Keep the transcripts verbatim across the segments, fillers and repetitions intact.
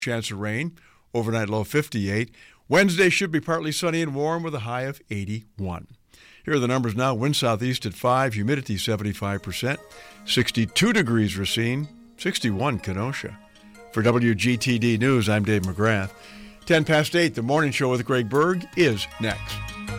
Chance of rain. Overnight low fifty-eight. Wednesday should be partly sunny and warm with a high of eighty-one. Here are the numbers now. Wind southeast at five, humidity seventy-five percent, sixty-two degrees Racine, sixty-one Kenosha. For W G T D News, I'm Dave McGrath. ten past eight, the morning show with Greg Berg is next.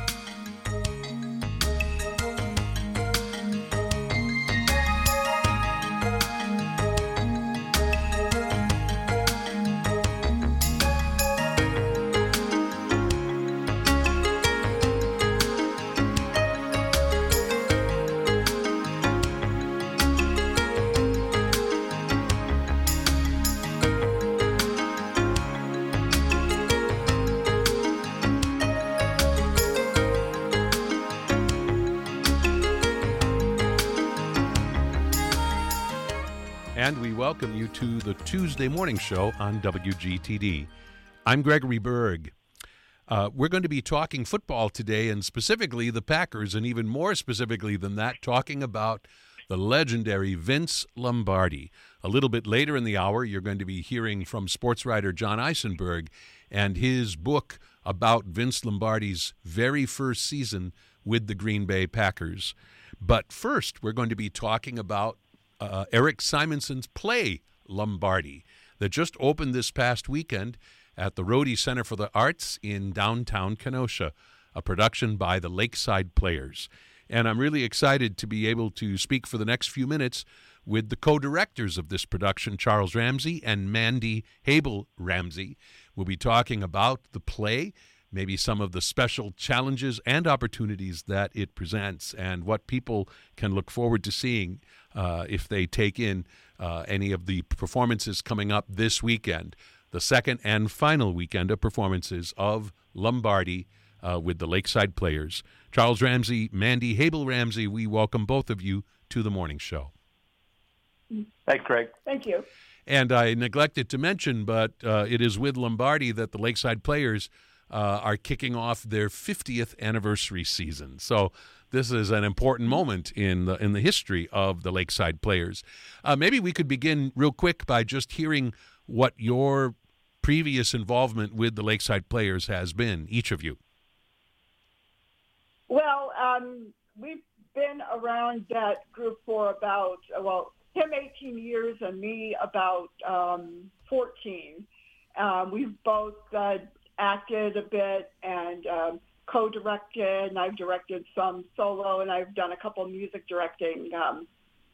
And we welcome you to the Tuesday morning show on W G T D. I'm Gregory Berg. Uh, we're going to be talking football today, and specifically the Packers, and even more specifically than that, talking about the legendary Vince Lombardi. A little bit later in the hour, you're going to be hearing from sports writer John Eisenberg and his book about Vince Lombardi's very first season with the Green Bay Packers. But first, we're going to be talking about Uh, Eric Simonson's play, Lombardi, that just opened this past weekend at the Rhodey Center for the Arts in downtown Kenosha, a production by the Lakeside Players. And I'm really excited to be able to speak for the next few minutes with the co-directors of this production, Charles Ramsey and Mandy Habel Ramsey. We'll be talking about the play, maybe some of the special challenges and opportunities that it presents, and what people can look forward to seeing uh, if they take in uh, any of the performances coming up this weekend, the second and final weekend of performances of Lombardi uh, with the Lakeside Players. Charles Ramsey, Mandy Habel Ramsey, we welcome both of you to the morning show. Thanks, Craig. Thank you. And I neglected to mention, but uh, it is with Lombardi that the Lakeside Players Uh, are kicking off their fiftieth anniversary season. So this is an important moment in the in the history of the Lakeside Players. Uh, maybe we could begin real quick by just hearing what your previous involvement with the Lakeside Players has been, each of you. Well, um, we've been around that group for about, well, him eighteen years and me about um, fourteen. Um, we've both uh, acted a bit and um, co-directed, and I've directed some solo, and I've done a couple music directing um,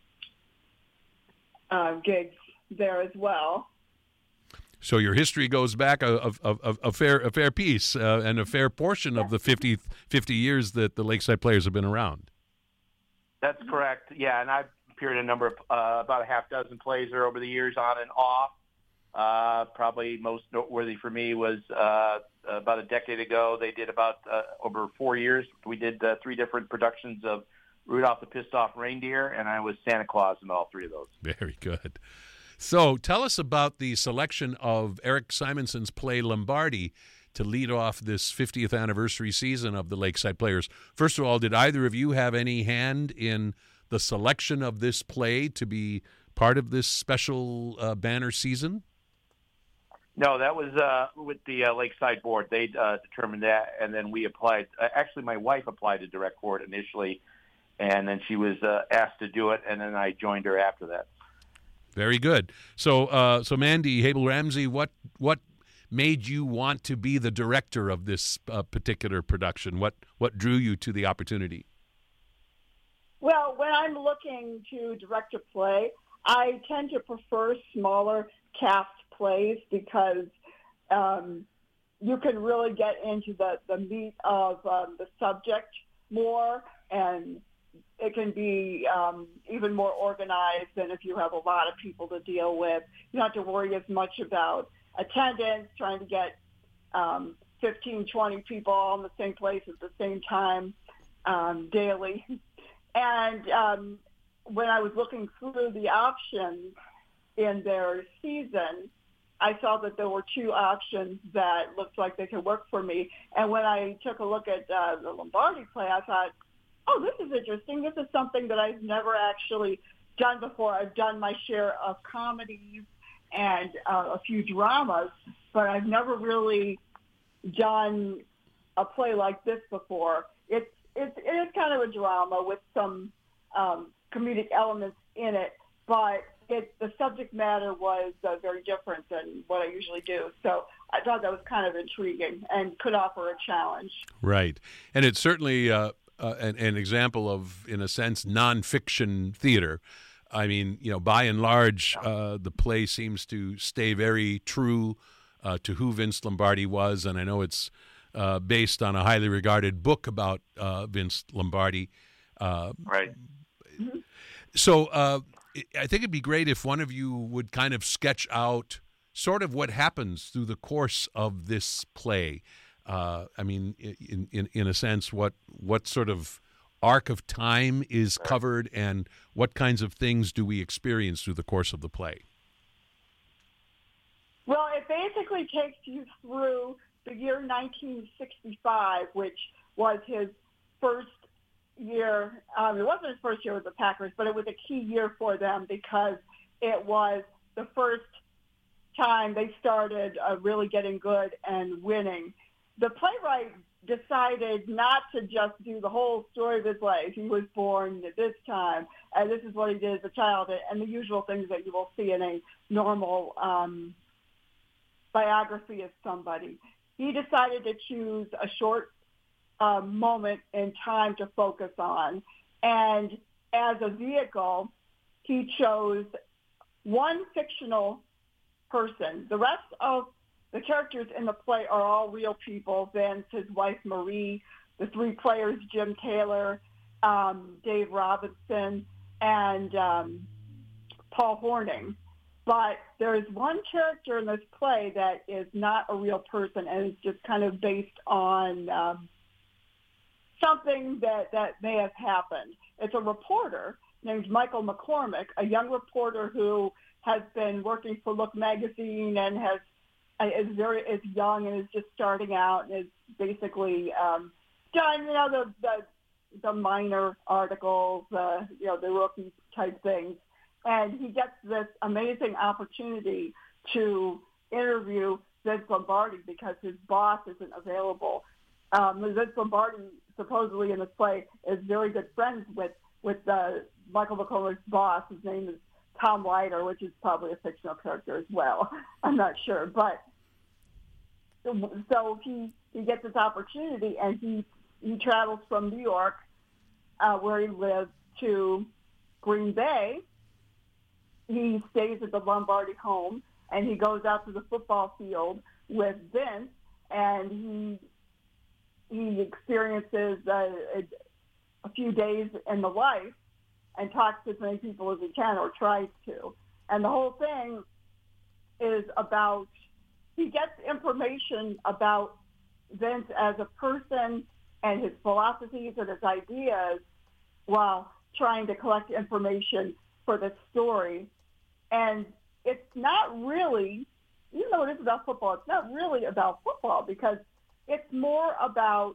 uh, gigs there as well. So your history goes back a, a, a, a fair a fair piece uh, and a fair portion of the fifty, fifty years that the Lakeside Players have been around. That's correct. Yeah, and I've appeared in a number of, uh, about a half dozen plays there over the years, on and off. Uh, probably most noteworthy for me was uh, about a decade ago. They did about uh, over four years. We did uh, three different productions of Rudolph the Pissed Off Reindeer, and I was Santa Claus in all three of those. Very good. So tell us about the selection of Eric Simonson's play Lombardi to lead off this fiftieth anniversary season of the Lakeside Players. First of all, did either of you have any hand in the selection of this play to be part of this special uh, banner season? No, that was uh, with the uh, Lakeside Board. They uh, determined that, and then we applied. Uh, actually, my wife applied to direct for it initially, and then she was uh, asked to do it, and then I joined her after that. Very good. So, uh, so Mandy Habel Ramsey, what what made you want to be the director of this uh, particular production? What what drew you to the opportunity? Well, when I'm looking to direct a play, I tend to prefer smaller cast plays because um, you can really get into the, the meat of um, the subject more, and it can be um, even more organized than if you have a lot of people to deal with. You don't have to worry as much about attendance, trying to get um, fifteen, twenty people all in the same place at the same time um, daily. And um, when I was looking through the options in their season, I saw that there were two options that looked like they could work for me. And when I took a look at uh, the Lombardi play, I thought, oh, this is interesting. This is something that I've never actually done before. I've done my share of comedies and uh, a few dramas, but I've never really done a play like this before. It's it's it is kind of a drama with some um, comedic elements in it, but it the subject matter was uh, very different than what I usually do. So I thought that was kind of intriguing and could offer a challenge. Right, and it's certainly uh, uh, an, an example of, in a sense, nonfiction theater. I mean, you know, by and large, uh, the play seems to stay very true uh, to who Vince Lombardi was, and I know it's uh, based on a highly regarded book about uh, Vince Lombardi. Uh, right. So uh, I think it'd be great if one of you would kind of sketch out sort of what happens through the course of this play. Uh, I mean, in, in in a sense, what what sort of arc of time is covered, and what kinds of things do we experience through the course of the play? Well, it basically takes you through the year nineteen sixty-five, which was his first year. Um, it wasn't his first year with the Packers, but it was a key year for them because it was the first time they started uh, really getting good and winning. The playwright decided not to just do the whole story of his life. He was born at this time, and this is what he did as a child, and the usual things that you will see in a normal um, biography of somebody. He decided to choose a short uh, moment in time to focus on, and as a vehicle, he chose one fictional person. The rest of the characters in the play are all real people. Vince, his wife Marie, the three players, Jim Taylor, um, Dave Robinson, and um, Paul Horning. But there is one character in this play that is not a real person and is just kind of based on um, something that, that may have happened. It's a reporter named Michael McCormick, a young reporter who has been working for Look magazine and has is very is young and is just starting out and is basically um, done you know the the, the minor articles, uh, you know the rookie type things, and he gets this amazing opportunity to interview Vince Lombardi because his boss isn't available. Um, Vince Lombardi supposedly in this play is very good friends with with uh, Michael McCormick's boss. His name is Tom Leiter, which is probably a fictional character as well. I'm not sure. But so he, he gets this opportunity, and he, he travels from New York, uh, where he lives, to Green Bay. He stays at the Lombardi home, and he goes out to the football field with Vince, and he he experiences a, a, a few days in the life and talks to as many people as he can, or tries to. And the whole thing is about, he gets information about Vince as a person and his philosophies and his ideas while trying to collect information for the story. And it's not really, even though it is about football, it's not really about football because it's more about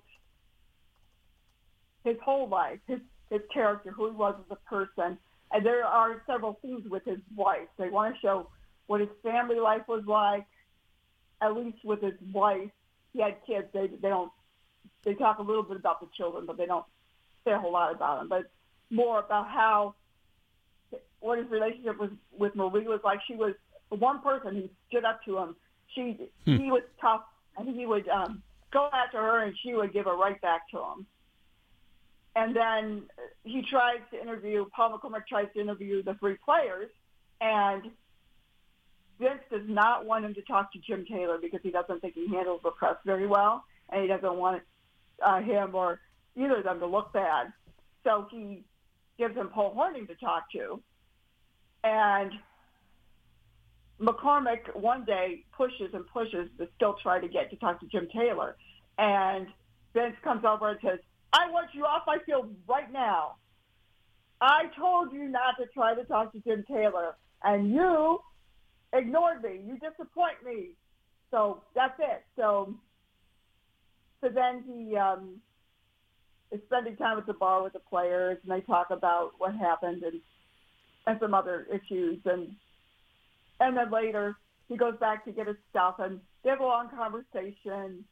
his whole life, his his character, who he was as a person. And there are several scenes with his wife. They want to show what his family life was like, at least with his wife. He had kids. They they don't, they talk a little bit about the children, but they don't say a whole lot about them. But it's more about how, what his relationship was with Marie was like. She was the one person who stood up to him. She, hmm. He was tough, and he would um, go after her, and she would give her right back to him. And then he tries to interview, Paul McCormick tries to interview the three players, and Vince does not want him to talk to Jim Taylor because he doesn't think he handles the press very well, and he doesn't want uh, him or either of them to look bad. So he gives him Paul Horning to talk to. And McCormick one day pushes and pushes to still try to get to talk to Jim Taylor. And Vince comes over and says, I want you off my field right now. I told you not to try to talk to Jim Taylor, and you ignored me. You disappoint me. So that's it. So, so then he um, is spending time at the bar with the players, and they talk about what happened and, and some other issues. And And then later, he goes back to get his stuff, and they have a long conversation.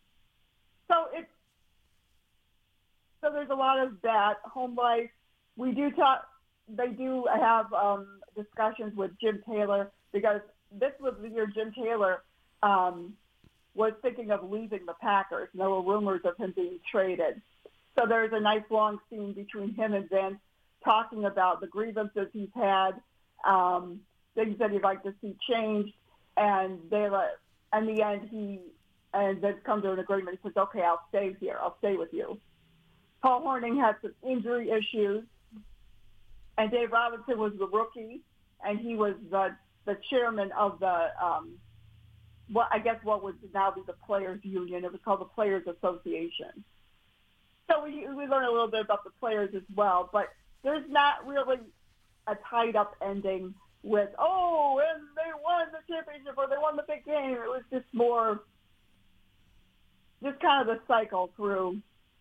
So it's so there's a lot of that home life. We do talk. They do have um, discussions with Jim Taylor, because this was the year Jim Taylor um, was thinking of leaving the Packers. There were rumors of him being traded. So there's a nice long scene between him and Vince talking about the grievances he's had, um, things that he'd like to see changed, and they like, in the end, he and Vince come to an agreement. He says, "Okay, I'll stay here. I'll stay with you." Paul Hornung had some injury issues, and Dave Robinson was the rookie, and he was the the chairman of the um, what I guess what would now be the Players Union. It was called the Players Association. So we we learn a little bit about the players as well, but there's not really a tied-up ending with, oh, and they won the championship or they won the big game. It was just more, just kind of the cycle through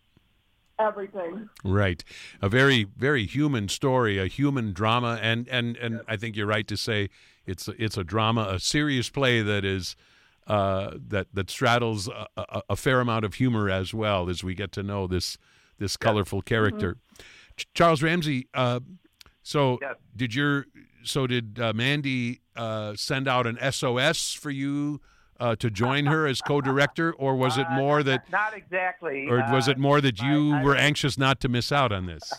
everything. Right. A very, very human story, a human drama, and, and, and I think you're right to say it's it's a drama, a serious play that is uh, that that straddles a, a, a fair amount of humor as well, as we get to know this this colorful character. Mm-hmm. Ch- Charles Ramsey. Uh, so yes. did your so did uh, Mandy uh, send out an S O S for you uh, to join her as co-director, or was it more uh, that not exactly, or was it more that you I, I, were anxious not to miss out on this?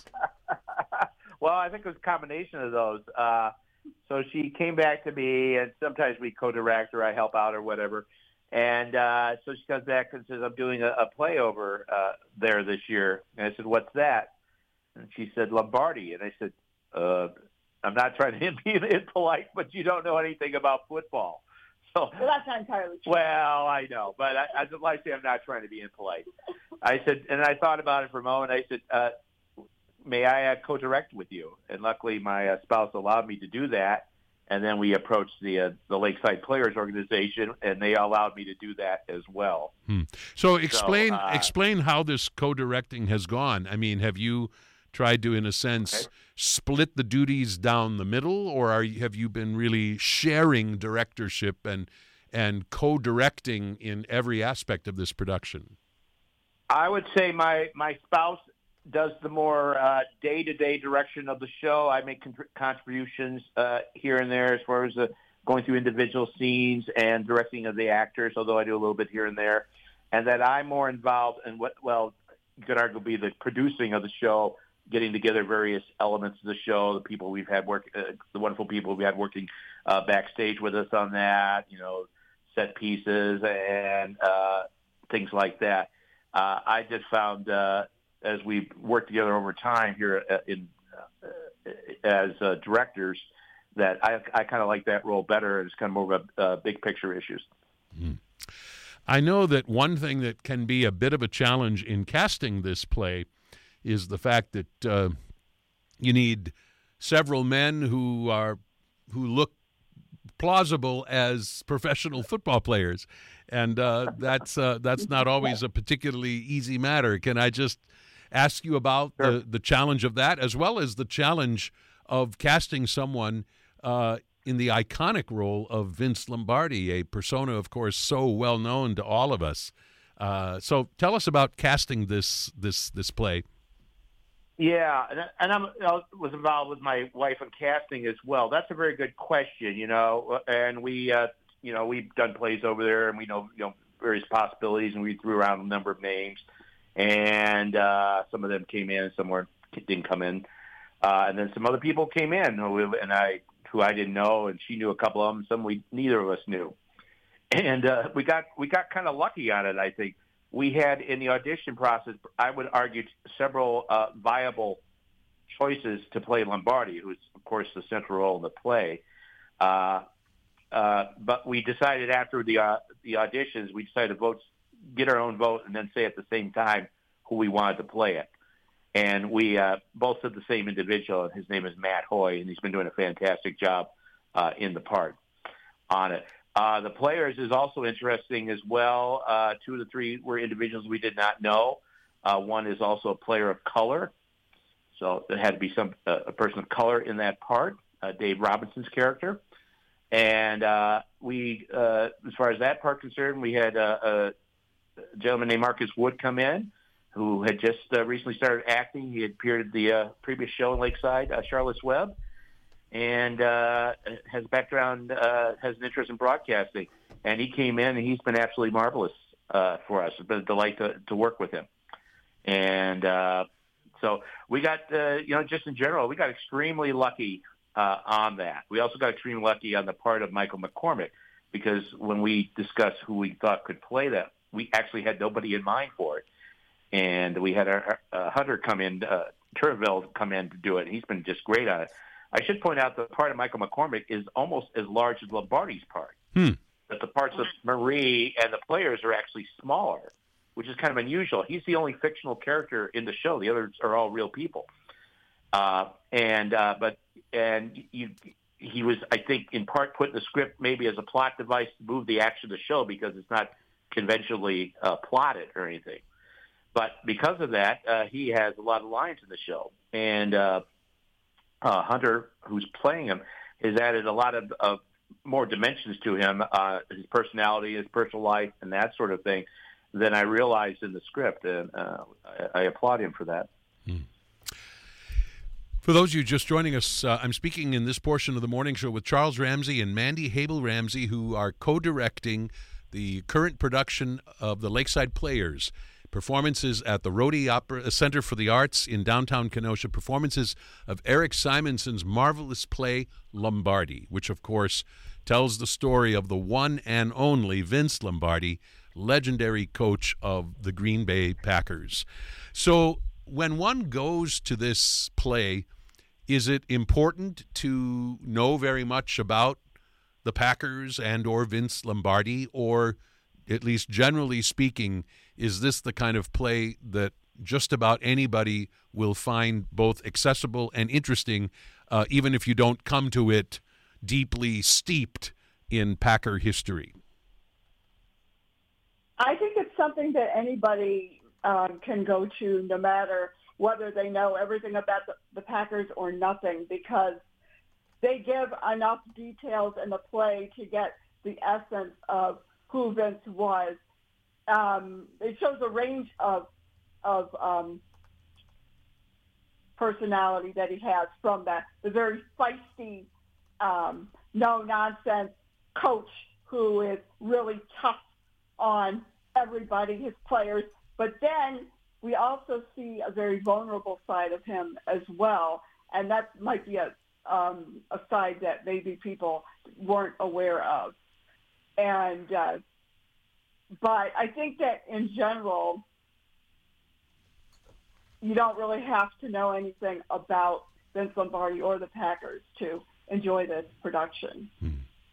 Well, I think it was a combination of those. Uh, so she came back to me, and sometimes we co-direct or I help out or whatever. And uh, so she comes back and says, "I'm doing a, a play over uh, there this year." And I said, "What's that?" And she said, "Lombardi." And I said, uh, "I'm not trying to be impolite, but you don't know anything about football." So well, that's not entirely true. Well, I know, but I, I like to say I'm not trying to be impolite. I said, and I thought about it for a moment. I said, uh, "May I uh, co-direct with you?" And luckily, my uh, spouse allowed me to do that. And then we approached the uh, the Lakeside Players Organization, and they allowed me to do that as well. Hmm. So explain so, uh, explain how this co-directing has gone. I mean, have you tried to, in a sense, okay. split the duties down the middle, or are you, have you been really sharing directorship and and co-directing in every aspect of this production? I would say my my spouse does the more uh, day-to-day direction of the show. I make con- contributions uh, here and there as far as uh, going through individual scenes and directing of the actors, although I do a little bit here and there. And that I'm more involved in what, well, you could argue be the producing of the show, getting together various elements of the show, the people we've had work, uh, the wonderful people we had working uh, backstage with us on that, you know, set pieces and uh, things like that. Uh, I just found... Uh, as we've worked together over time here in uh, as uh, directors, that I, I kind of like that role better. It's kind of more of a uh, big picture issues. Mm. I know that one thing that can be a bit of a challenge in casting this play is the fact that uh, you need several men who are who look plausible as professional football players, and uh, that's uh, that's not always a particularly easy matter. Can I just ask you about sure. the, the challenge of that, as well as the challenge of casting someone uh, in the iconic role of Vince Lombardi, a persona, of course, so well known to all of us. Uh, so tell us about casting this this this play. Yeah, and, and I'm, I was involved with my wife in casting as well. That's a very good question, you know, and we, uh, you know, we've done plays over there, and we know, you know, various possibilities, and we threw around a number of names. And uh, some of them came in, some were, didn't come in, uh, and then some other people came in, who, and I who I didn't know, and she knew a couple of them. Some we neither of us knew, and uh, we got we got kind of lucky on it. I think we had in the audition process, I would argue, several uh, viable choices to play Lombardi, who's of course the central role in the play. Uh, uh, but we decided after the uh, the auditions, we decided to vote. Get our own vote, and then say at the same time who we wanted to play it. And we uh, both said the same individual, and his name is Matt Hoy, and he's been doing a fantastic job uh, in the part on it. Uh, the players is also interesting as well. Uh, two of the three were individuals we did not know. Uh, one is also a player of color, so there had to be some uh, a person of color in that part, uh, Dave Robinson's character. And uh, we, uh, as far as that part concerned, we had uh, a gentleman named Marcus Wood come in, who had just uh, recently started acting. He had appeared at the uh, previous show in Lakeside, uh, Charlotte's Web, and uh, has background, uh, has an interest in broadcasting. And he came in, and he's been absolutely marvelous uh, for us. It's been a delight to, to work with him. And uh, so we got, uh, you know, just in general, we got extremely lucky Uh, on that. We also got extremely lucky on the part of Michael McCormick, because when we discussed who we thought could play that, we actually had nobody in mind for it. And we had our, uh, Hunter come in, uh, Turville come in to do it. He's been just great on it. I should point out the part of Michael McCormick is almost as large as Lombardi's part. Hmm. That the parts of Marie and the players are actually smaller, which is kind of unusual. He's the only fictional character in the show. The others are all real people. Uh, and uh, but and you, he was, I think, in part put in the script maybe as a plot device to move the action of the show, because it's not conventionally uh, plotted or anything. But because of that, uh, he has a lot of lines in the show. And uh, uh, Hunter, who's playing him, has added a lot of, of more dimensions to him, uh, his personality, his personal life, and that sort of thing, than I realized in the script. And uh, I, I applaud him for that. Hmm. For those of you just joining us, uh, I'm speaking in this portion of the morning show with Charles Ramsey and Mandy Habel-Ramsey, who are co-directing the current production of the Lakeside Players. Performances at the Rhodey Opera Center for the Arts in downtown Kenosha. Performances of Eric Simonson's marvelous play, Lombardi, which, of course, tells the story of the one and only Vince Lombardi, legendary coach of the Green Bay Packers. So when one goes to this play, is it important to know very much about the Packers and or Vince Lombardi, or at least generally speaking, is this the kind of play that just about anybody will find both accessible and interesting, uh, even if you don't come to it deeply steeped in Packer history? I think it's something that anybody um, can go to, no matter whether they know everything about the, the Packers or nothing, because they give enough details in the play to get the essence of who Vince was. Um, it shows a range of of um, personality that he has, from that the very feisty, um, no nonsense coach who is really tough on everybody, his players. But then we also see a very vulnerable side of him as well, and that might be a um, a side that maybe people weren't aware of. And uh, but I think that in general, you don't really have to know anything about Vince Lombardi or the Packers to enjoy this production. Hmm.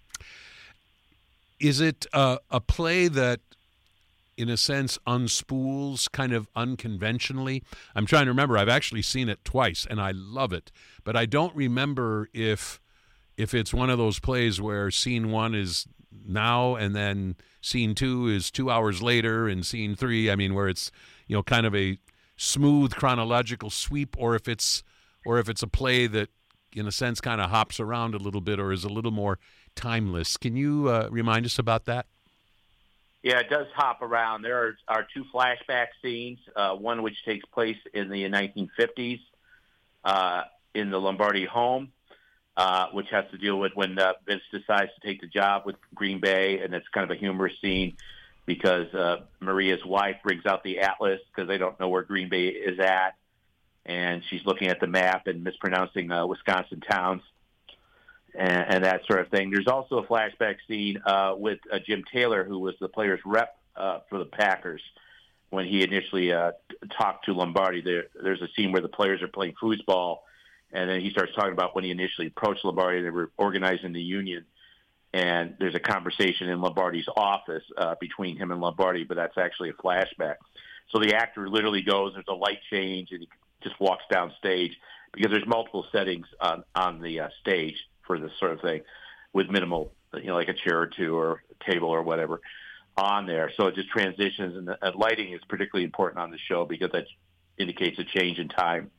Is it uh, a play that, in a sense, unspools kind of unconventionally? I'm trying to remember. I've actually seen it twice, and I love it. But I don't remember if if it's one of those plays where scene one is now and then scene two is two hours later, and scene three, I mean, where it's, you know, kind of a smooth chronological sweep, or if it's or if it's a play that, in a sense, kind of hops around a little bit or is a little more timeless. Can you uh, remind us about that? Yeah, it does hop around. There are, are two flashback scenes, uh, one which takes place in the nineteen fifties uh, in the Lombardi home, uh, which has to deal with when uh, Vince decides to take the job with Green Bay, and it's kind of a humorous scene because uh, Maria's wife brings out the atlas because they don't know where Green Bay is at, and she's looking at the map and mispronouncing uh, Wisconsin towns. And, and that sort of thing. There's also a flashback scene uh, with uh, Jim Taylor, who was the player's rep uh, for the Packers when he initially uh, talked to Lombardi. There, there's a scene where the players are playing foosball, and then he starts talking about when he initially approached Lombardi. They were organizing the union, and there's a conversation in Lombardi's office uh, between him and Lombardi, but that's actually a flashback. So the actor literally goes, there's a light change, and he just walks down stage because there's multiple settings on, on the uh, stage for this sort of thing, with minimal, you know, like a chair or two or a table or whatever on there. So it just transitions, and, the, and lighting is particularly important on the show because that indicates a change in time.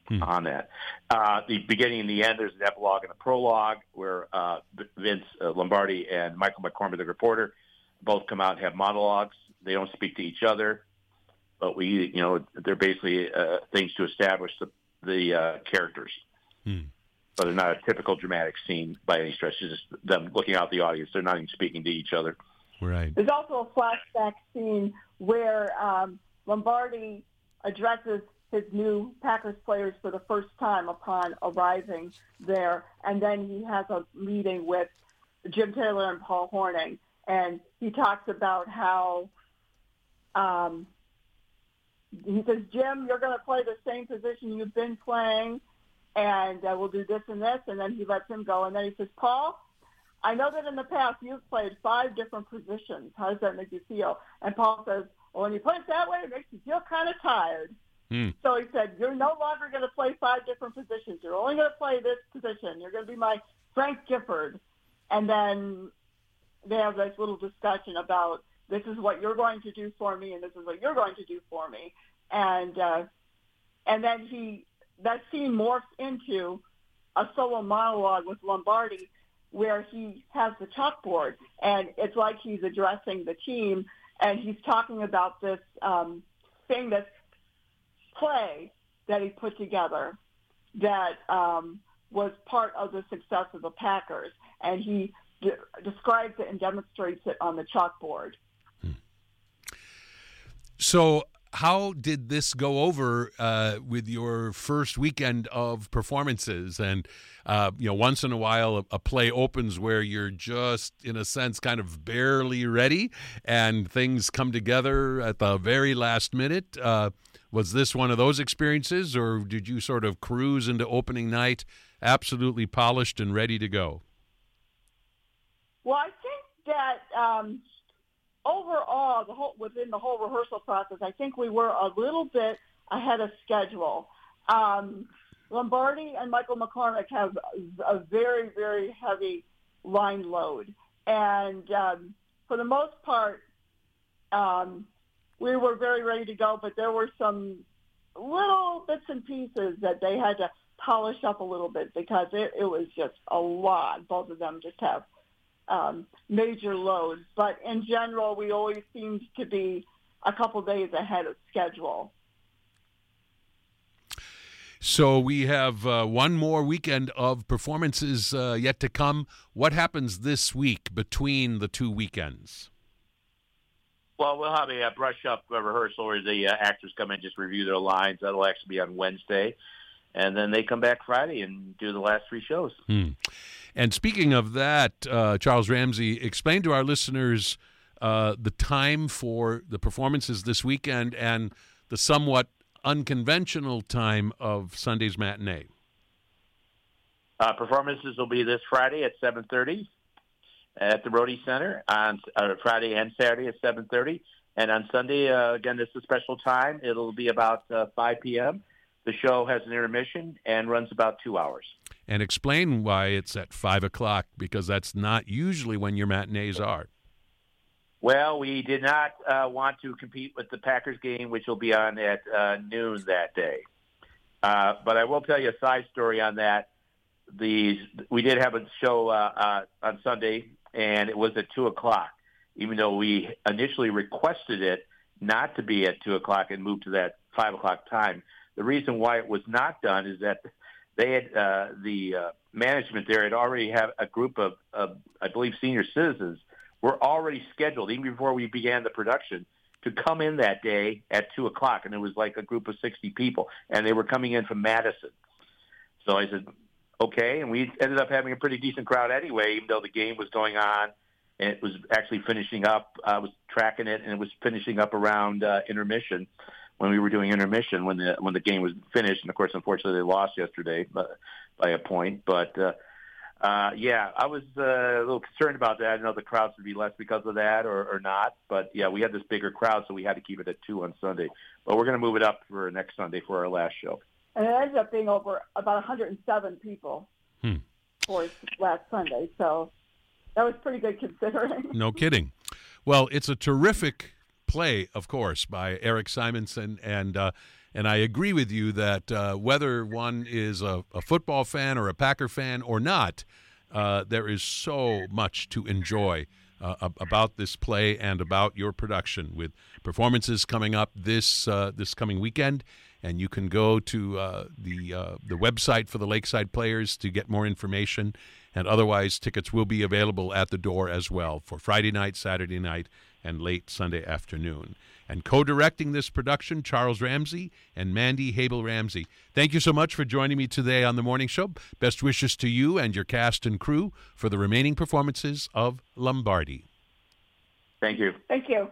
hmm. on that. Uh, the beginning and the end, there's an epilogue and a prologue where uh, Vince uh, Lombardi and Michael McCormick, the reporter, both come out and have monologues. They don't speak to each other, but we, you know, they're basically uh, things to establish the, the uh, characters. Hmm. So they're not a typical dramatic scene by any stretch. It's just them looking out the audience. They're not even speaking to each other. Right. There's also a flashback scene where um, Lombardi addresses his new Packers players for the first time upon arriving there, and then he has a meeting with Jim Taylor and Paul Hornung, and he talks about how um, he says, Jim, you're going to play the same position you've been playing, and uh, we'll do this and this, and then he lets him go. And then he says, Paul, I know that in the past you've played five different positions. How does that make you feel? And Paul says, well, when you play it that way, it makes you feel kind of tired. Hmm. So he said, you're no longer going to play five different positions. You're only going to play this position. You're going to be my Frank Gifford. And then they have this little discussion about this is what you're going to do for me and this is what you're going to do for me. And uh, and then he that scene morphs into a solo monologue with Lombardi where he has the chalkboard, and it's like he's addressing the team, and he's talking about this um, thing, this play that he put together that um, was part of the success of the Packers, and he de- describes it and demonstrates it on the chalkboard. Hmm. So how did this go over uh, with your first weekend of performances? And, uh, you know, once in a while a, a play opens where you're just, in a sense, kind of barely ready and things come together at the very last minute. Uh, was this one of those experiences, or did you sort of cruise into opening night absolutely polished and ready to go? Well, I think that um, overall, the whole, within the whole rehearsal process, I think we were a little bit ahead of schedule. Um, Lombardi and Michael McCormick have a very, very heavy line load. And um, for the most part, um, we were very ready to go, but there were some little bits and pieces that they had to polish up a little bit because it, it was just a lot. Both of them just have um, major loads. But in general, we always seemed to be a couple days ahead of schedule. So we have uh, one more weekend of performances uh, yet to come. What happens this week between the two weekends? Well, we'll have a, a brush-up rehearsal where the uh, actors come in, just review their lines. That'll actually be on Wednesday. And then they come back Friday and do the last three shows. Hmm. And speaking of that, uh, Charles Ramsey, explain to our listeners uh, the time for the performances this weekend and the somewhat unconventional time of Sunday's matinee. Uh, performances will be this Friday at seven thirty. At the Rhodey Center on uh, Friday and Saturday at seven thirty. And on Sunday, uh, again, this is a special time. It'll be about uh, five p.m. The show has an intermission and runs about two hours. And explain why it's at five o'clock, because that's not usually when your matinees are. Well, we did not uh, want to compete with the Packers game, which will be on at uh, noon that day. Uh, but I will tell you a side story on that. The We did have a show uh, uh, on Sunday, and it was at two o'clock, even though we initially requested it not to be at two o'clock and moved to that five o'clock time. The reason why it was not done is that they had uh, the uh, management there had already had a group of, of, I believe, senior citizens were already scheduled, even before we began the production, to come in that day at two o'clock, and it was like a group of sixty people, and they were coming in from Madison. So I said, okay, and we ended up having a pretty decent crowd anyway, even though the game was going on, and it was actually finishing up. I was tracking it, and it was finishing up around uh, intermission when we were doing intermission when the when the game was finished. And, of course, unfortunately, they lost yesterday by, by a point. But, uh, uh, yeah, I was uh, a little concerned about that. I didn't know the crowds would be less because of that or, or not. But, yeah, we had this bigger crowd, so we had to keep it at two on Sunday. But we're going to move it up for next Sunday for our last show. And it ended up being over about one hundred seven people hmm. for last Sunday. So that was pretty good considering. No kidding. Well, it's a terrific play, of course, by Eric Simonson and uh, And I agree with you that uh, whether one is a, a football fan or a Packer fan or not, uh, there is so much to enjoy uh, about this play and about your production, with performances coming up this uh, this coming weekend. And you can go to uh, the uh, the website for the Lakeside Players to get more information. And otherwise, tickets will be available at the door as well for Friday night, Saturday night, and late Sunday afternoon. And co-directing this production, Charles Ramsey and Mandy Habel-Ramsey. Thank you so much for joining me today on The Morning Show. Best wishes to you and your cast and crew for the remaining performances of Lombardi. Thank you. Thank you.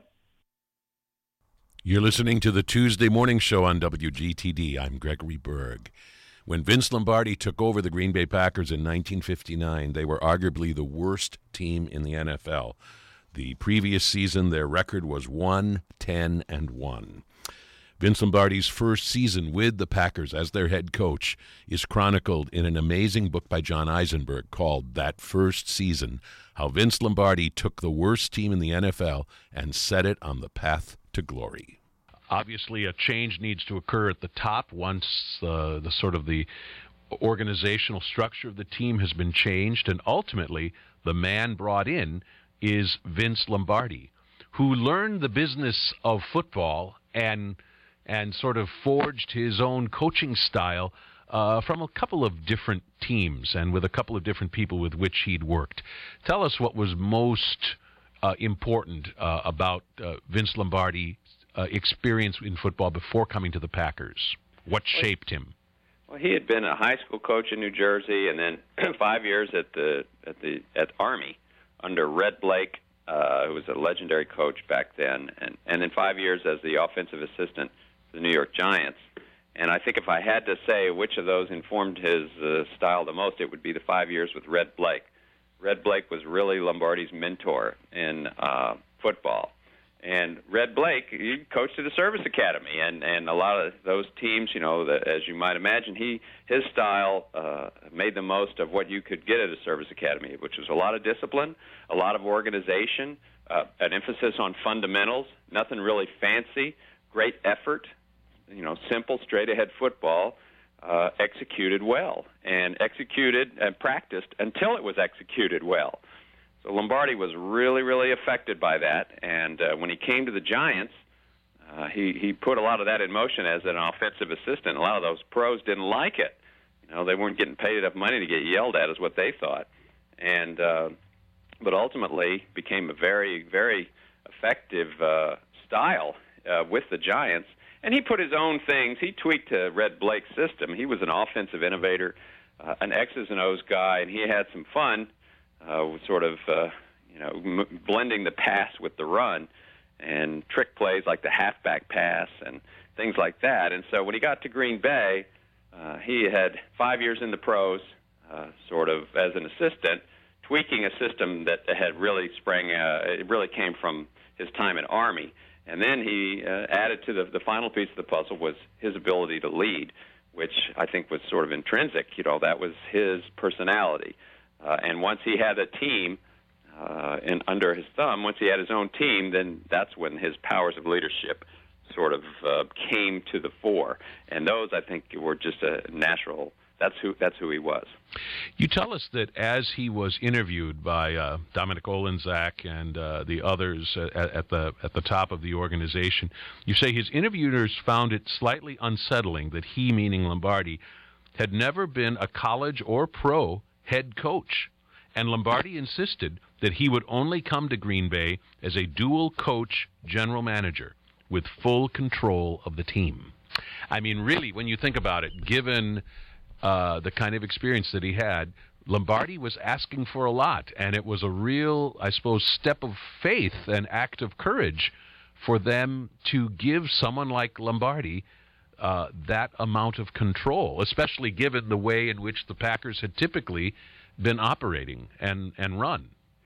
You're listening to the Tuesday Morning Show on W G T D. I'm Gregory Berg. When Vince Lombardi took over the Green Bay Packers in nineteen fifty-nine, they were arguably the worst team in the N F L. The previous season, their record was one ten and one. Vince Lombardi's first season with the Packers as their head coach is chronicled in an amazing book by John Eisenberg called That First Season, How Vince Lombardi Took the Worst Team in the N F L and Set It on the Path to Glory. Obviously, a change needs to occur at the top once uh, the sort of the organizational structure of the team has been changed, and ultimately the man brought in is Vince Lombardi, who learned the business of football and and sort of forged his own coaching style uh, from a couple of different teams and with a couple of different people with which he'd worked. Tell us what was most uh, important uh, about uh, Vince Lombardi Uh, experience in football before coming to the Packers. What shaped him? Well, he had been a high school coach in New Jersey, and then five years at the at the at Army under Red Blake, uh, who was a legendary coach back then, and and then five years as the offensive assistant to the New York Giants. And I think if I had to say which of those informed his uh, style the most, it would be the five years with Red Blake. Red Blake was really Lombardi's mentor in uh, football. And Red Blake, he coached at a service academy, and, and a lot of those teams, you know, the, as you might imagine, he his style uh, made the most of what you could get at a service academy, which was a lot of discipline, a lot of organization, uh, an emphasis on fundamentals, nothing really fancy, great effort, you know, simple, straight-ahead football, uh, executed well, and executed and practiced until it was executed well. So Lombardi was really, really affected by that, and uh, when he came to the Giants, uh, he, he put a lot of that in motion as an offensive assistant. A lot of those pros didn't like it. You know, they weren't getting paid enough money to get yelled at is what they thought. And uh, but ultimately became a very, very effective uh, style uh, with the Giants. And he put his own things. He tweaked uh, Red Blake's system. He was an offensive innovator, uh, an X's and O's guy, and he had some fun Uh, sort of, uh, you know, m- blending the pass with the run and trick plays like the halfback pass and things like that. And so when he got to Green Bay, uh, he had five years in the pros, uh, sort of as an assistant, tweaking a system that had really sprang, uh, it really came from his time at Army. And then he uh, added to the, the final piece of the puzzle was his ability to lead, which I think was sort of intrinsic. You know, that was his personality. Uh, and once he had a team uh, in, under his thumb, once he had his own team, then that's when his powers of leadership sort of uh, came to the fore. And those, I think, were just a natural. That's who. That's who he was. You tell us that as he was interviewed by uh, Dominic Olenczak and uh, the others at, at the at the top of the organization, you say his interviewers found it slightly unsettling that he, meaning Lombardi, had never been a college or pro head coach, and Lombardi insisted that he would only come to Green Bay as a dual coach general manager with full control of the team. I mean, really, when you think about it, given uh, the kind of experience that he had, Lombardi was asking for a lot, and it was a real, I suppose, step of faith and act of courage for them to give someone like Lombardi Uh, that amount of control, especially given the way in which the Packers had typically been operating and, and run.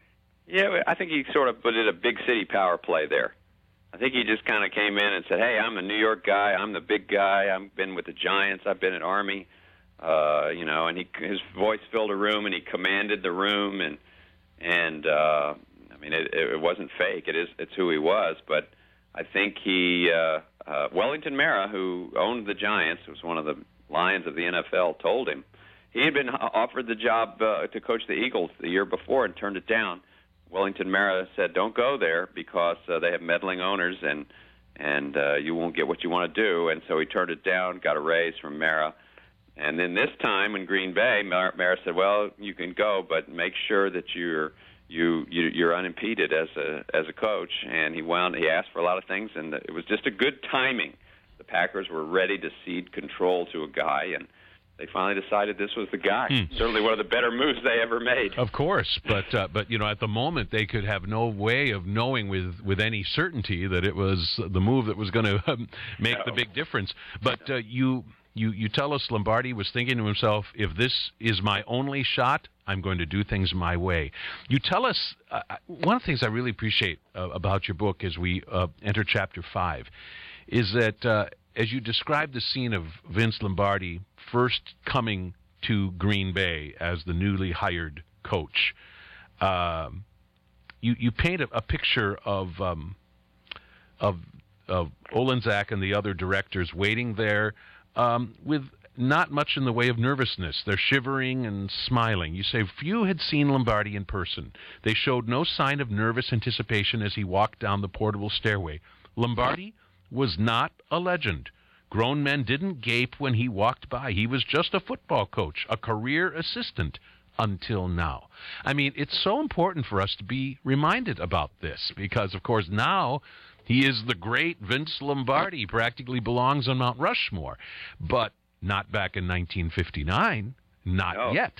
Yeah, I think he sort of did a big city power play there. I think he just kind of came in and said, hey, I'm a New York guy. I'm the big guy. I've been with the Giants. I've been at Army. Uh, you know, and he, his voice filled a room, and he commanded the room. And, and uh, I mean, it, it wasn't fake. It is, it's who he was. But I think he uh, uh, Wellington Mara, who owned the Giants, was one of the Lions of the N F L, told him he had been offered the job uh, to coach the Eagles the year before and turned it down. Wellington Mara said, "Don't go there because uh, they have meddling owners and and uh, you won't get what you want to do." And so he turned it down, got a raise from Mara. And then this time in Green Bay, Mara, Mara said, "Well, you can go, but make sure that you're you, you you're unimpeded as a as a coach." And he wound he asked for a lot of things, and it was just a good timing. The Packers were ready to cede control to a guy, and they finally decided this was the guy. Hmm. Certainly one of the better moves they ever made. Of course, but uh, but you know, at the moment they could have no way of knowing with, with any certainty that it was the move that was going to make no. the big difference. But uh, you you you tell us Lombardi was thinking to himself, if this is my only shot, I'm going to do things my way. You tell us uh, one of the things I really appreciate uh, about your book as we uh, enter chapter five is that. Uh, As you describe the scene of Vince Lombardi first coming to Green Bay as the newly hired coach, um, you you paint a, a picture of um, of of Olenczak and the other directors waiting there um, with not much in the way of nervousness. They're shivering and smiling. You say few had seen Lombardi in person. They showed no sign of nervous anticipation as he walked down the portable stairway. Lombardi was not a legend. Grown men didn't gape when he walked by. He was just a football coach, a career assistant, until now. I mean, it's so important for us to be reminded about this because, of course, now he is the great Vince Lombardi, practically belongs on Mount Rushmore, but not back in nineteen fifty-nine, not no. yet.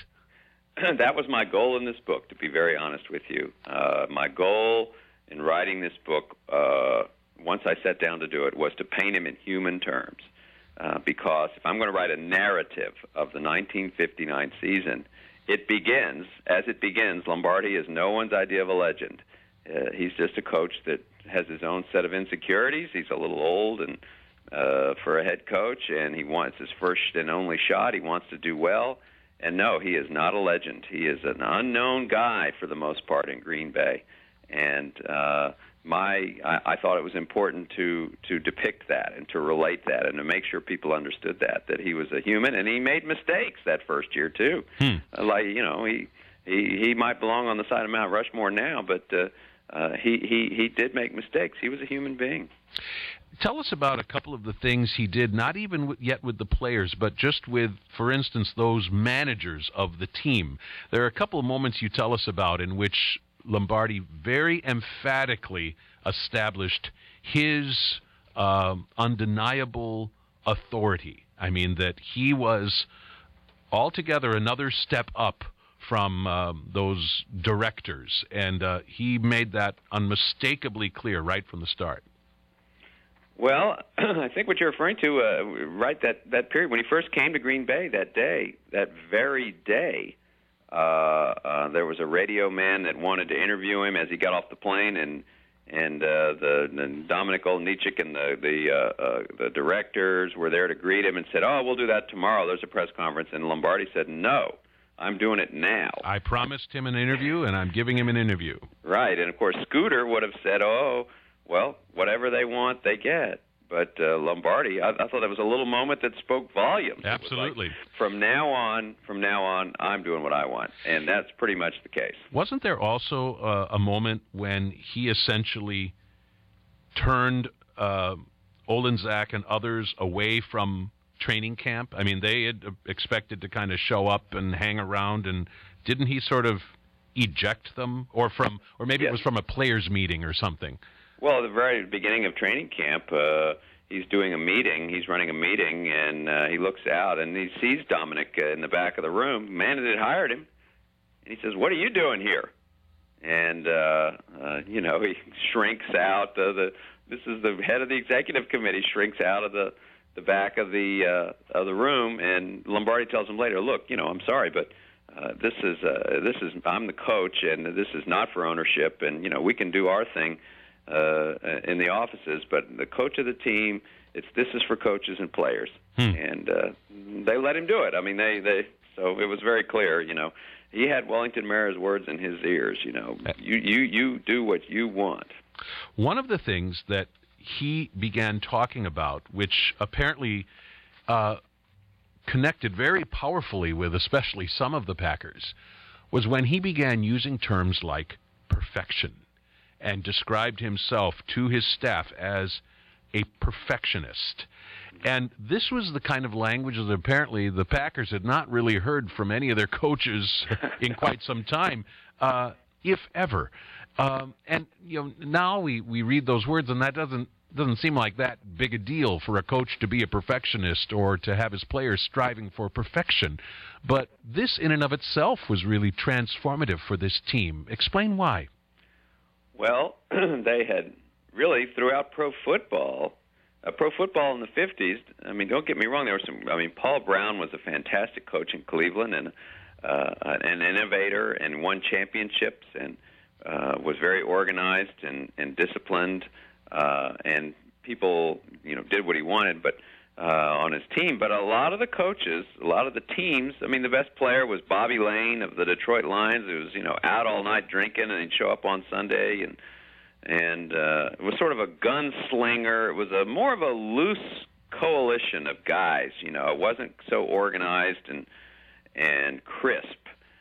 That was my goal in this book, to be very honest with you. Uh, my goal in writing this book uh, once I sat down to do it, was to paint him in human terms. Uh, because if I'm going to write a narrative of the nineteen fifty-nine season, it begins, as it begins, Lombardi is no one's idea of a legend. Uh, he's just a coach that has his own set of insecurities. He's a little old and uh, for a head coach, and he wants his first and only shot. He wants to do well. And no, he is not a legend. He is an unknown guy for the most part in Green Bay. And uh, my, I, I thought it was important to to depict that and to relate that and to make sure people understood that that he was a human and he made mistakes that first year too. Hmm. Uh, like you know, he he he might belong on the side of Mount Rushmore now, but uh, uh, he he he did make mistakes. He was a human being. Tell us about a couple of the things he did, not even with, yet with the players, but just with, for instance, those managers of the team. There are a couple of moments you tell us about in which Lombardi very emphatically established his um, undeniable authority. I mean, that he was altogether another step up from um, those directors, and uh, he made that unmistakably clear right from the start. Well, I think what you're referring to, uh, right, that, that period, when he first came to Green Bay that day, that very day, uh, uh, there was a radio man that wanted to interview him as he got off the plane, and and uh, the, the Dominic Olejniczak and the the, uh, uh, the directors were there to greet him and said, "Oh, we'll do that tomorrow. There's a press conference." And Lombardi said, "No, I'm doing it now. I promised him an interview, and I'm giving him an interview." Right, and of course, Scooter would have said, "Oh, well, whatever they want, they get." But uh, Lombardi, I, I thought that was a little moment that spoke volumes. Absolutely. Like, from now on, from now on, I'm doing what I want, and that's pretty much the case. Wasn't there also uh, a moment when he essentially turned uh, Olenczak and others away from training camp? I mean, they had expected to kind of show up and hang around, and didn't he sort of eject them, or from, or maybe yes. it was from a players' meeting or something? Well, at the very beginning of training camp, uh, he's doing a meeting. He's running a meeting, and uh, he looks out, and he sees Dominic uh, in the back of the room. The man that had hired him. And he says, "What are you doing here?" And, uh, uh, you know, he shrinks out. Uh, the This is the head of the executive committee, shrinks out of the, the back of the uh, of the room, and Lombardi tells him later, "Look, you know, I'm sorry, but uh, this is uh, this is I'm the coach, and this is not for ownership, and, you know, we can do our thing Uh, in the offices, but the coach of the team, it's this is for coaches and players." Hmm. And uh, they let him do it. I mean, they, they so it was very clear, you know. He had Wellington Mara's words in his ears, you know. You, you, you do what you want. One of the things that he began talking about, which apparently uh, connected very powerfully with especially some of the Packers, was when he began using terms like perfection and described himself to his staff as a perfectionist. And this was the kind of language that apparently the Packers had not really heard from any of their coaches in quite some time, uh, if ever. Um, and you know, now we, we read those words, and that doesn't doesn't seem like that big a deal for a coach to be a perfectionist or to have his players striving for perfection. But this, in and of itself, was really transformative for this team. Explain why. Well, they had really throughout pro football. Uh, pro football in the fifties, I mean, don't get me wrong, there were some, I mean, Paul Brown was a fantastic coach in Cleveland and uh, an innovator and won championships and uh, was very organized and, and disciplined, uh, and people, you know, did what he wanted but uh, on his team. But a lot of the coaches, a lot of the teams, I mean, the best player was Bobby Lane of the Detroit Lions, who was, you know, out all night drinking, and he'd show up on Sunday and And uh, it was sort of a gunslinger. It was a more of a loose coalition of guys. You know, it wasn't so organized and and crisp.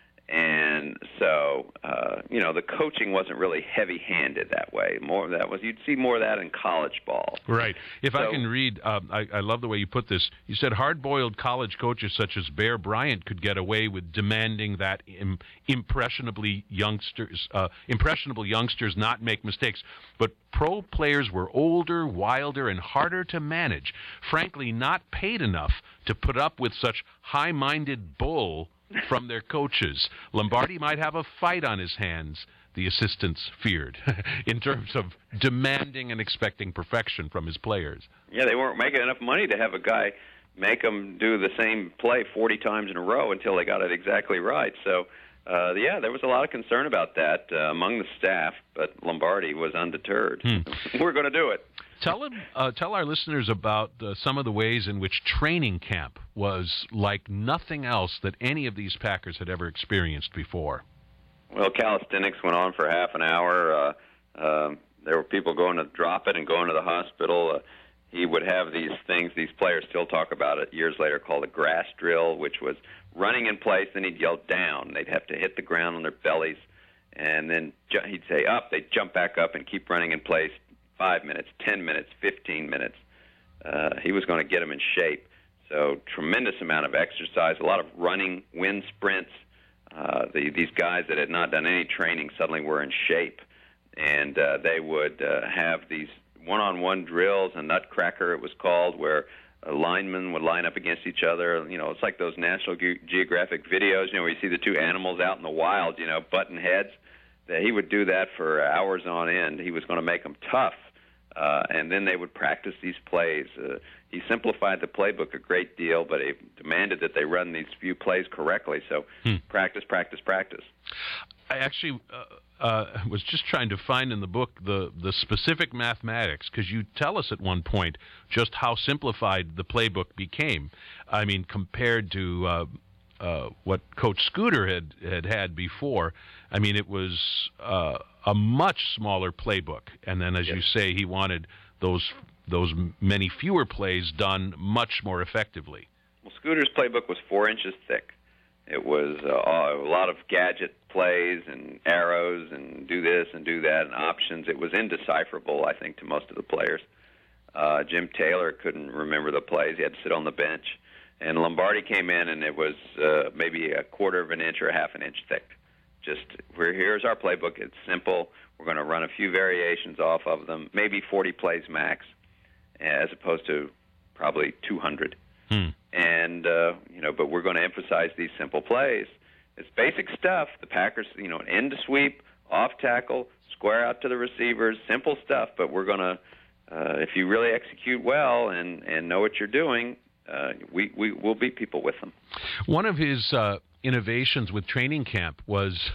And so, uh, you know, the coaching wasn't really heavy-handed that way. More of that was, you'd see more of that in college ball. Right. If so, I can read, uh, I, I love the way you put this. You said hard-boiled college coaches such as Bear Bryant could get away with demanding that im- impressionably youngsters, uh, impressionable youngsters not make mistakes. But pro players were older, wilder, and harder to manage. Frankly, not paid enough to put up with such high-minded bull from their coaches. Lombardi might have a fight on his hands, the assistants feared, in terms of demanding and expecting perfection from his players. Yeah, they weren't making enough money to have a guy make them do the same play forty times in a row until they got it exactly right. So, uh, yeah, there was a lot of concern about that uh, among the staff, but Lombardi was undeterred. Hmm. We're going to do it. Tell him, uh, tell our listeners about uh, some of the ways in which training camp was like nothing else that any of these Packers had ever experienced before. Well, calisthenics went on for half an hour. Uh, uh, there were people going to drop it and going to the hospital. Uh, he would have these things, these players still talk about it years later, called a grass drill, which was running in place, then he'd yell down. They'd have to hit the ground on their bellies, and then ju- he'd say up. They'd jump back up and keep running in place. Five minutes, ten minutes, fifteen minutes. Uh, he was going to get them in shape. So tremendous amount of exercise, a lot of running, wind sprints. Uh, the, these guys that had not done any training suddenly were in shape, and uh, they would uh, have these one-on-one drills, a nutcracker it was called, where a lineman would line up against each other. You know, it's like those National Ge- Geographic videos, you know, where you see the two animals out in the wild, you know, butting heads. That he would do that for hours on end. He was going to make them tough. Uh, and then they would practice these plays. Uh, he simplified the playbook a great deal, but he demanded that they run these few plays correctly. So hmm. practice, practice, practice. I actually uh, uh, was just trying to find in the book the, the specific mathematics, because you tell us at one point just how simplified the playbook became. I mean, compared to uh, uh, what Coach Scooter had, had had before, I mean, it was uh, a much smaller playbook. And then, as yes. you say, he wanted those those many fewer plays done much more effectively. Well, Scooter's playbook was four inches thick. It was uh, a lot of gadget plays and arrows and do this and do that and options. It was indecipherable, I think, to most of the players. Uh, Jim Taylor couldn't remember the plays. He had to sit on the bench. And Lombardi came in, and it was uh, maybe a quarter of an inch or a half an inch thick. Just, we're, here's our playbook. It's simple. We're going to run a few variations off of them, maybe forty plays max, as opposed to probably two hundred. Hmm. And, uh, you know, but we're going to emphasize these simple plays. It's basic stuff. The Packers, you know, end to sweep, off tackle, square out to the receivers, simple stuff, but we're going to, uh, if you really execute well and, and know what you're doing, uh, we, we will beat people with them. One of his uh, innovations with training camp was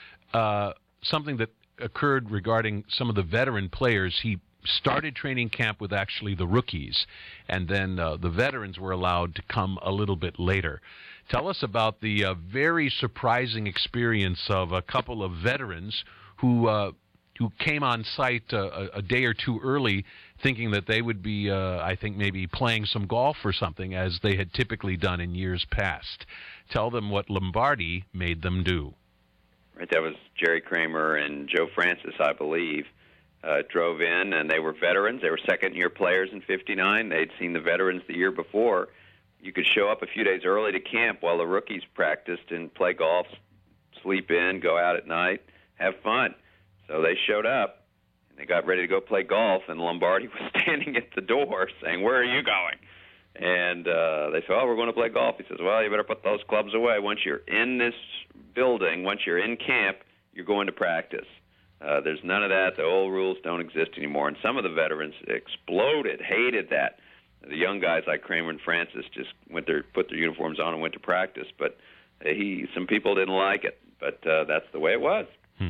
uh, something that occurred regarding some of the veteran players. He started training camp with actually the rookies, and then uh, the veterans were allowed to come a little bit later. Tell us about the uh, very surprising experience of a couple of veterans who uh, who came on site uh, a, a day or two early, thinking that they would be, uh, I think, maybe playing some golf or something, as they had typically done in years past. Tell them what Lombardi made them do. Right, that was Jerry Kramer and Joe Francis, I believe, uh, drove in, and they were veterans. They were second-year players in fifty-nine. They'd seen the veterans the year before. You could show up a few days early to camp while the rookies practiced and play golf, sleep in, go out at night, have fun. So they showed up, and they got ready to go play golf, and Lombardi was standing at the door saying, "Where are you going?" And uh, they said, "Oh, we're going to play golf." He says, "Well, you better put those clubs away. Once you're in this building, once you're in camp, you're going to practice. Uh, there's none of that. The old rules don't exist anymore." And some of the veterans exploded, hated that. The young guys like Kramer and Francis just went there, put their uniforms on and went to practice. But he, some people didn't like it. But uh, that's the way it was. Hmm.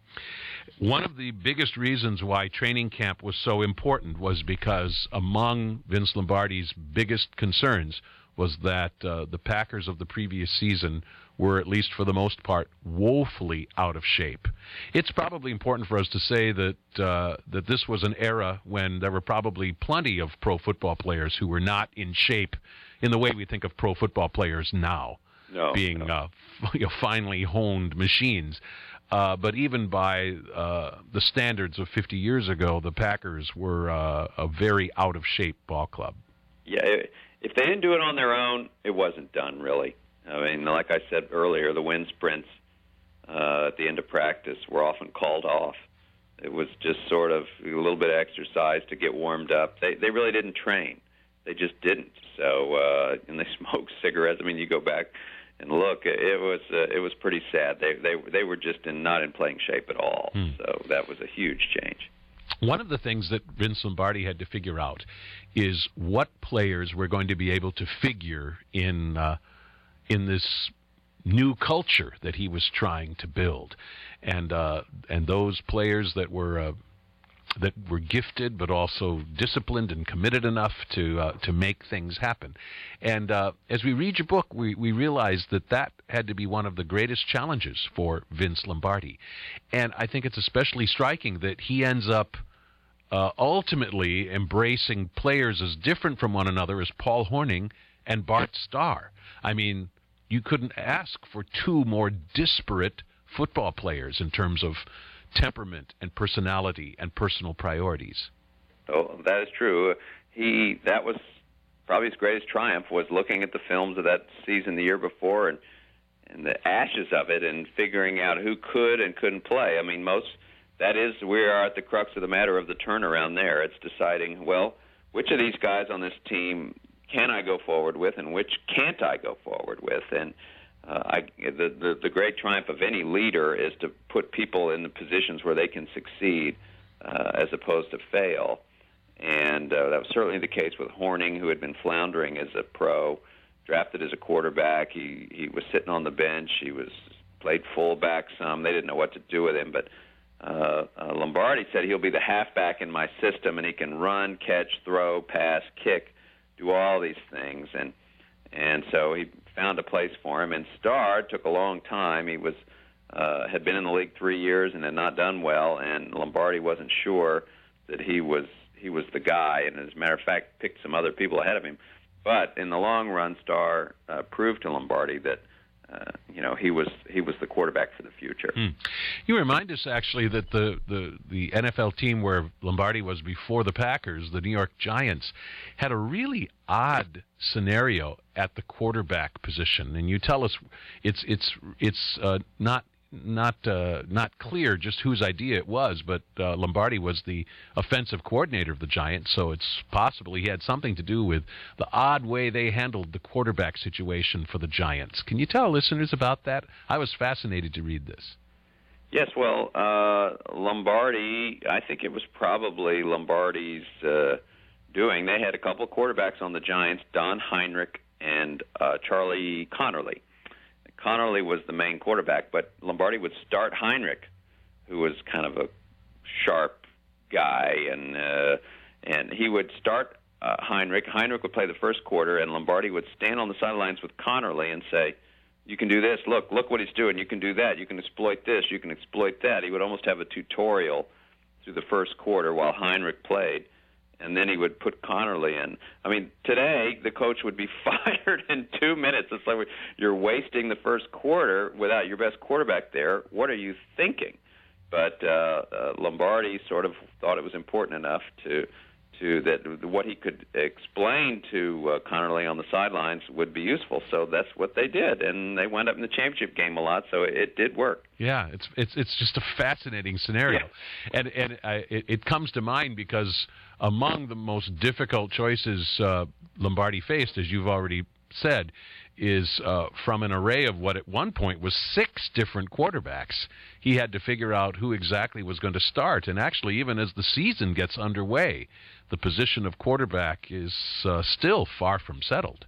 One of the biggest reasons why training camp was so important was because among Vince Lombardi's biggest concerns was that uh, the Packers of the previous season were, at least for the most part, woefully out of shape. It's probably important for us to say that uh, that this was an era when there were probably plenty of pro football players who were not in shape in the way we think of pro football players now, no, being no. Uh, you know, finely honed machines. Uh, but even by uh, the standards of fifty years ago, the Packers were uh, a very out-of-shape ball club. Yeah, if they didn't do it on their own, it wasn't done, really. I mean, like I said earlier, the wind sprints uh, at the end of practice were often called off. It was just sort of a little bit of exercise to get warmed up. They they really didn't train. They just didn't. So, uh, and they smoked cigarettes. I mean, you go back and look, it was uh, it was pretty sad. They they they were just in, not in playing shape at all. Hmm. So that was a huge change. One of the things that Vince Lombardi had to figure out is what players were going to be able to figure in uh, in this new culture that he was trying to build, and uh, and those players that were uh, that were gifted but also disciplined and committed enough to uh, to make things happen. And uh, as we read your book, we, we realize that that had to be one of the greatest challenges for Vince Lombardi. And I think it's especially striking that he ends up uh, ultimately embracing players as different from one another as Paul Hornung and Bart Starr. I mean, you couldn't ask for two more disparate football players in terms of temperament and personality and personal priorities. Oh, that is true. He that was probably his greatest triumph, was looking at the films of that season the year before and and the ashes of it and figuring out who could and couldn't play. I mean, most that is we are at the crux of the matter of the turnaround there. It's deciding, well, which of these guys on this team can I go forward with and which can't I go forward with? And Uh, I, the, the the great triumph of any leader is to put people in the positions where they can succeed uh, as opposed to fail. And uh, that was certainly the case with Hornung, who had been floundering as a pro, drafted as a quarterback. He he was sitting on the bench. He was played fullback some. They didn't know what to do with him. But uh, uh, Lombardi said he'll be the halfback in my system, and he can run, catch, throw, pass, kick, do all these things. And and so he found a place for him. And Starr took a long time. He was uh, had been in the league three years and had not done well, and Lombardi wasn't sure that he was he was the guy, and as a matter of fact, picked some other people ahead of him. But in the long run, Starr uh, proved to Lombardi that uh, you know he was he was the quarterback for the future. Hmm. You remind us actually that the, the, the N F L team where Lombardi was before the Packers, the New York Giants, had a really odd scenario at the quarterback position, and you tell us it's it's it's uh, not not uh, not clear just whose idea it was, but uh, Lombardi was the offensive coordinator of the Giants, so it's possible he had something to do with the odd way they handled the quarterback situation for the Giants. Can you tell listeners about that? I was fascinated to read this. Yes, well, uh, Lombardi, I think it was probably Lombardi's uh, doing. They had a couple of quarterbacks on the Giants, Don Heinrich and uh, Charlie Connerly. Connerly was the main quarterback, but Lombardi would start Heinrich, who was kind of a sharp guy, and uh, and he would start uh, Heinrich. Heinrich would play the first quarter, and Lombardi would stand on the sidelines with Connerly and say, you can do this. Look, look what he's doing. You can do that. You can exploit this. You can exploit that. He would almost have a tutorial through the first quarter while Heinrich played, and then he would put Connerly in. I mean, today the coach would be fired in two minutes. It's like you're wasting the first quarter without your best quarterback there. What are you thinking? But uh, uh, Lombardi sort of thought it was important enough to to that what he could explain to uh, Connerly on the sidelines would be useful. So that's what they did, and they wound up in the championship game a lot. So it, it did work. Yeah, it's it's it's just a fascinating scenario, yeah. and and uh, it, it comes to mind because among the most difficult choices uh, Lombardi faced, as you've already said, is uh, from an array of what at one point was six different quarterbacks. He had to figure out who exactly was going to start, and actually, even as the season gets underway, the position of quarterback is uh, still far from settled.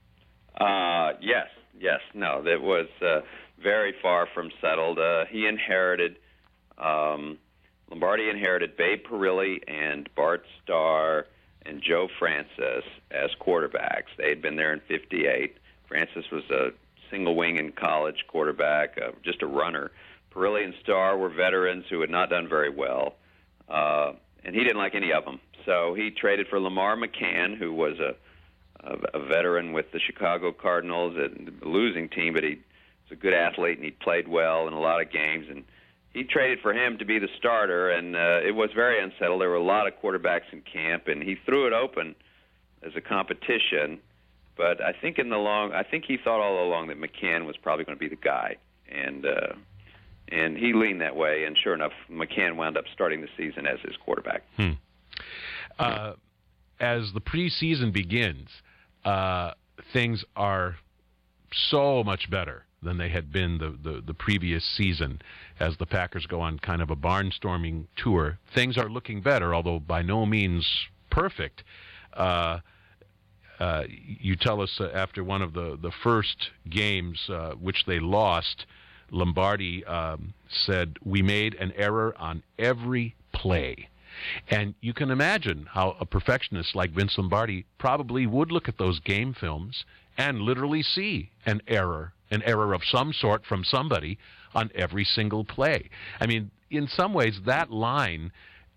Uh, yes, yes, no, that was uh, very far from settled. Uh, he inherited, um, Lombardi inherited Babe Parilli and Bart Starr and Joe Francis as quarterbacks. They had been there in fifty-eight. Francis was a single wing in college quarterback, uh, just a runner. Parilli and Starr were veterans who had not done very well, uh, and he didn't like any of them. So he traded for Lamar McCann, who was a, a, a veteran with the Chicago Cardinals, a losing team, but he was a good athlete and he played well in a lot of games. And he traded for him to be the starter, and uh, it was very unsettled. There were a lot of quarterbacks in camp, and he threw it open as a competition. But I think in the long, I think he thought all along that McCann was probably going to be the guy, and uh, and he leaned that way. And sure enough, McCann wound up starting the season as his quarterback. Hmm. Uh, as the preseason begins, uh, things are so much better than they had been the, the, the previous season. As the Packers go on kind of a barnstorming tour, things are looking better, although by no means perfect. Uh, uh, you tell us uh, after one of the, the first games, uh, which they lost, Lombardi um, said, "We made an error on every play." And you can imagine how a perfectionist like Vince Lombardi probably would look at those game films and literally see an error, an error of some sort from somebody on every single play. I mean, in some ways, that line,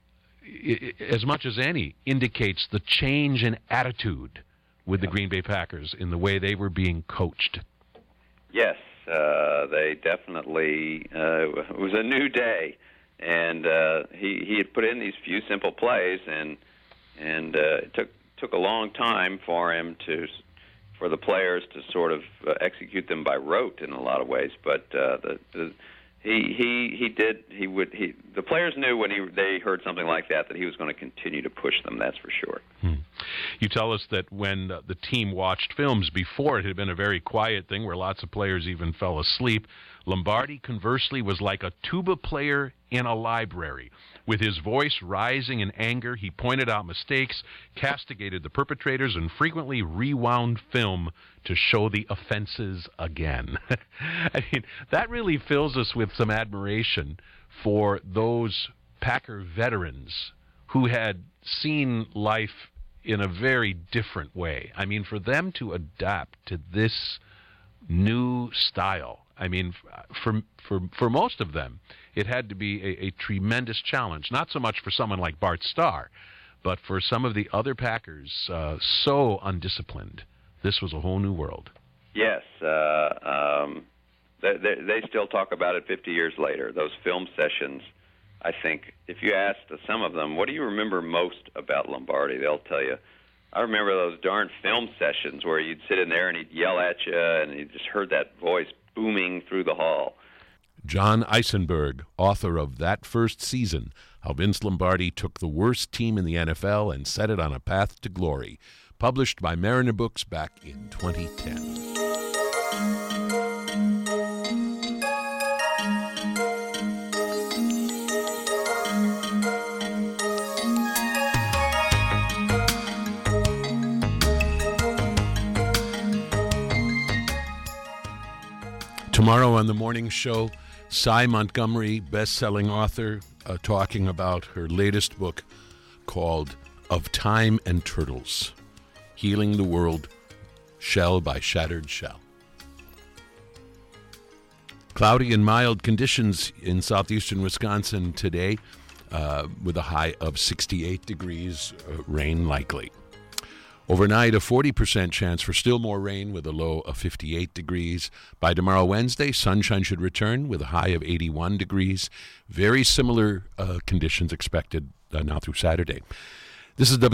as much as any, indicates the change in attitude with the Green Bay Packers in the way they were being coached. Yes, uh, they definitely, uh, it was a new day. And uh, he he had put in these few simple plays, and and uh, it took took a long time for him to for the players to sort of uh, execute them by rote in a lot of ways. But uh, the, the he he he did he would he the players knew when he they heard something like that that he was going to continue to push them. That's for sure. Hmm. You tell us that when uh, the team watched films before, it had been a very quiet thing where lots of players even fell asleep. Lombardi, conversely, was like a tuba player in a library. With his voice rising in anger, he pointed out mistakes, castigated the perpetrators, and frequently rewound film to show the offenses again. I mean, that really fills us with some admiration for those Packer veterans who had seen life in a very different way. I mean, for them to adapt to this new style, I mean, for for for most of them, it had to be a, a tremendous challenge. Not so much for someone like Bart Starr, but for some of the other Packers, uh, so undisciplined. This was a whole new world. Yes, uh, um, they, they, they still talk about it fifty years later. Those film sessions, I think, if you asked some of them, what do you remember most about Lombardi, they'll tell you, I remember those darn film sessions where you'd sit in there and he'd yell at you, and you just heard that voice booming through the hall. John Eisenberg, author of That First Season, How Vince Lombardi Took the Worst Team in the N F L and Set It on a Path to Glory, published by Mariner Books back in twenty ten. Tomorrow on the morning show, Cy Montgomery, best-selling author, uh, talking about her latest book called Of Time and Turtles, Healing the World, Shell by Shattered Shell. Cloudy and mild conditions in southeastern Wisconsin today uh, with a high of sixty-eight degrees, uh, rain likely. Overnight, a forty percent chance for still more rain with a low of fifty-eight degrees. By tomorrow, Wednesday, sunshine should return with a high of eighty-one degrees. Very similar uh, conditions expected uh, now through Saturday. This is W.